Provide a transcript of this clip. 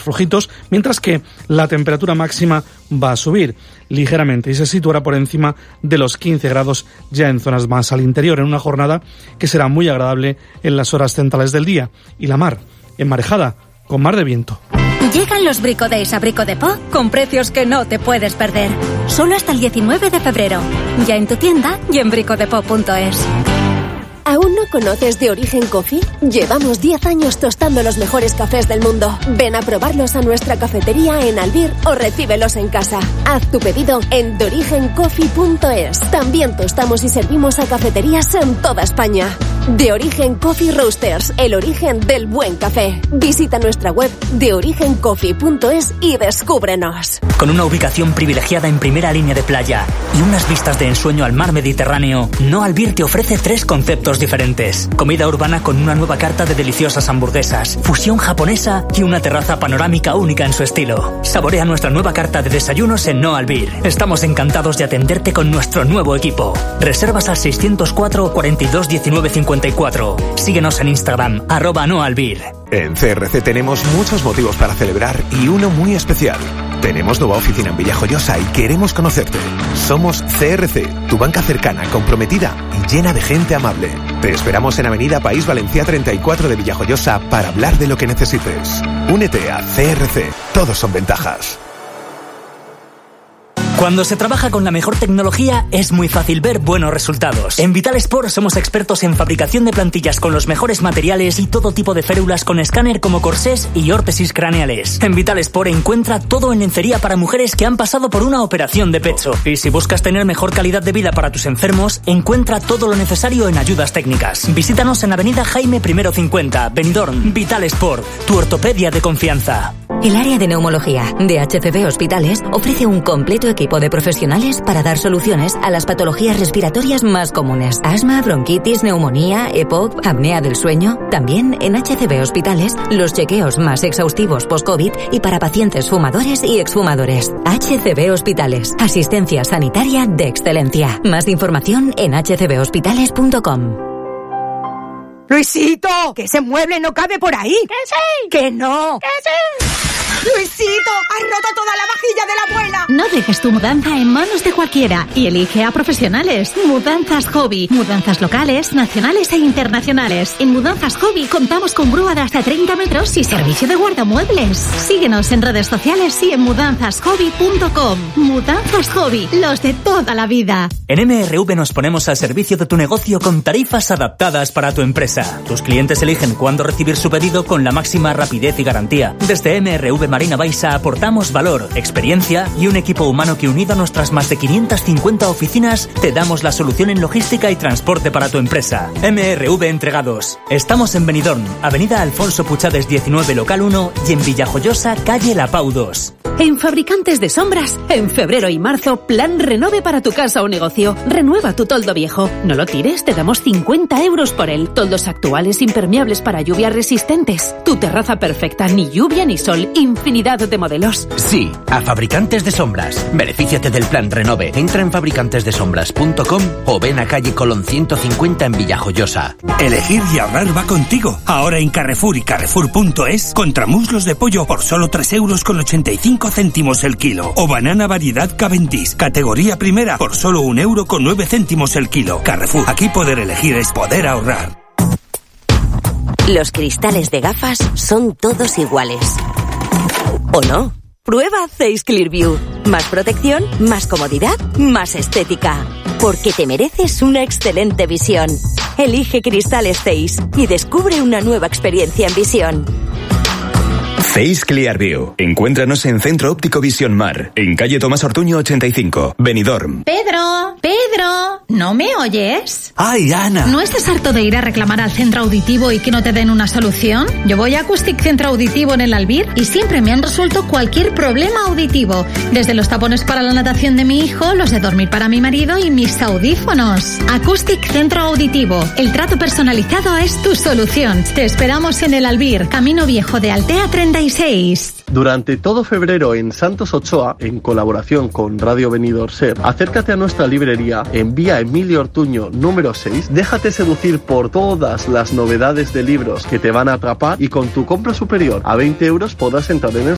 flojitos, mientras que la temperatura máxima va a subir ligeramente y se situará por encima de los 15 grados ya en zonas más al interior, en una jornada que será muy agradable en las horas centrales del día, y la mar enmarejada con mar de viento. Llegan los Brico Days a Brico Depot con precios que no te puedes perder. Solo hasta el 19 de febrero. Ya en tu tienda y en bricodepot.es. ¿Aún no conoces De Origen Coffee? Llevamos 10 años tostando los mejores cafés del mundo. Ven a probarlos a nuestra cafetería en Albir o recíbelos en casa. Haz tu pedido en deorigencoffee.es. También tostamos y servimos a cafeterías en toda España. De Origen Coffee Roasters, el origen del buen café. Visita nuestra web deorigencoffee.es y descúbrenos. Con una ubicación privilegiada en primera línea de playa y unas vistas de ensueño al mar Mediterráneo, No Albir te ofrece 3 conceptos diferentes. Comida urbana con una nueva carta de deliciosas hamburguesas, fusión japonesa y una terraza panorámica única en su estilo. Saborea nuestra nueva carta de desayunos en No Albir. Estamos encantados de atenderte con nuestro nuevo equipo. Reservas al 604 42 19 54. Síguenos en Instagram, @NoAlbir. En CRC tenemos muchos motivos para celebrar y uno muy especial. Tenemos nueva oficina en Villajoyosa y queremos conocerte. Somos CRC, tu banca cercana, comprometida y llena de gente amable. Te esperamos en Avenida País Valencia 34 de Villajoyosa para hablar de lo que necesites. Únete a CRC. Todos son ventajas. Cuando se trabaja con la mejor tecnología, es muy fácil ver buenos resultados. En Vital Sport somos expertos en fabricación de plantillas con los mejores materiales y todo tipo de férulas con escáner como corsés y órtesis craneales. En Vital Sport encuentra todo en lencería para mujeres que han pasado por una operación de pecho. Y si buscas tener mejor calidad de vida para tus enfermos, encuentra todo lo necesario en ayudas técnicas. Visítanos en Avenida Jaime I 50, Benidorm. Vital Sport, tu ortopedia de confianza. El área de neumología de HCB Hospitales ofrece un completo equipo de profesionales para dar soluciones a las patologías respiratorias más comunes. Asma, bronquitis, neumonía, EPOC, apnea del sueño. También en HCB Hospitales, los chequeos más exhaustivos post-COVID y para pacientes fumadores y exfumadores. HCB Hospitales, asistencia sanitaria de excelencia. Más información en hcbhospitales.com. ¡Luisito! ¡Que ese mueble no cabe por ahí! ¡Que sí! ¡Que no! ¡Que sí! ¡Luisito! ¡Has roto toda la vajilla de la abuela! No dejes tu mudanza en manos de cualquiera y elige a profesionales. Mudanzas Hobby. Mudanzas locales, nacionales e internacionales. En Mudanzas Hobby contamos con grúa de hasta 30 metros y servicio de guardamuebles. Síguenos en redes sociales y en mudanzashobby.com. Mudanzas Hobby, los de toda la vida. En MRV nos ponemos al servicio de tu negocio con tarifas adaptadas para tu empresa. Tus clientes eligen cuándo recibir su pedido con la máxima rapidez y garantía. Desde MRV Marina Baixa aportamos valor, experiencia y un equipo humano que, unido a nuestras más de 550 oficinas, te damos la solución en logística y transporte para tu empresa. MRV Entregados. Estamos en Benidorm, Avenida Alfonso Puchades 19, local 1 y en Villajoyosa, calle La Pau 2. En Fabricantes de Sombras, en febrero y marzo, plan renove para tu casa o negocio. Renueva tu toldo viejo. No lo tires, te damos 50 euros por él. Toldos actuales impermeables para lluvias resistentes. Tu terraza perfecta, ni lluvia ni sol. Infinidad de modelos. Sí, a Fabricantes de Sombras. Benefíciate del plan renove. Entra en fabricantesdesombras.com o ven a calle Colón 150 en Villajoyosa. Elegir y ahorrar va contigo. Ahora en Carrefour y Carrefour.es, contramuslos de pollo por solo 3,85 € el kilo. O banana variedad Cavendish, categoría primera, por solo 1,09 € el kilo. Carrefour, aquí poder elegir es poder ahorrar. Los cristales de gafas son todos iguales. ¿O no? Prueba Zeiss Clearview. Más protección, más comodidad, más estética. Porque te mereces una excelente visión. Elige cristales Zeiss y descubre una nueva experiencia en visión. Zeiss Clearview. Encuéntranos en Centro Óptico Visión Mar, en calle Tomás Ortuño 85, Benidorm. Pedro, ¿no me oyes? ¡Ay, Ana! ¿No estás harto de ir a reclamar al centro auditivo y que no te den una solución? Yo voy a Acoustic Centro Auditivo en el Albir y siempre me han resuelto cualquier problema auditivo. Desde los tapones para la natación de mi hijo, los de dormir para mi marido y mis audífonos. Acoustic Centro Auditivo. El trato personalizado es tu solución. Te esperamos en el Albir, Camino Viejo de Altea 36. Durante todo febrero en Santos Ochoa, en colaboración con Radio Benidorm Ser, acércate a nuestra librería en Vía Emilio Ortuño número 6, déjate seducir por todas las novedades de libros que te van a atrapar y con tu compra superior a 20 € podrás entrar en el